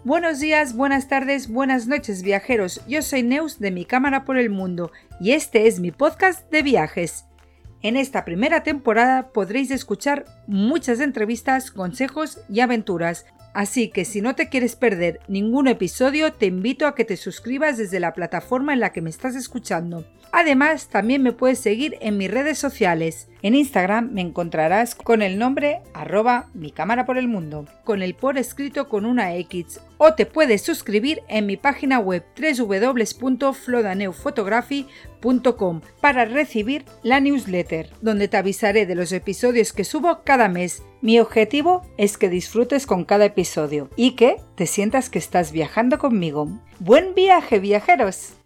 Buenos días, buenas tardes, buenas noches viajeros, yo soy Neus de Mi Cámara por el Mundo y este es mi podcast de viajes. En esta primera temporada podréis escuchar muchas entrevistas, consejos y aventuras, así que si no te quieres perder ningún episodio te invito a que te suscribas desde la plataforma en la que me estás escuchando. Además, también me puedes seguir en mis redes sociales. En Instagram me encontrarás con el nombre @micamaraporelmundo, con el por escrito con una X, o te puedes suscribir en mi página web www.flodaneufotography.com para recibir la newsletter, donde te avisaré de los episodios que subo cada mes. Mi objetivo es que disfrutes con cada episodio y que te sientas que estás viajando conmigo. ¡Buen viaje, viajeros!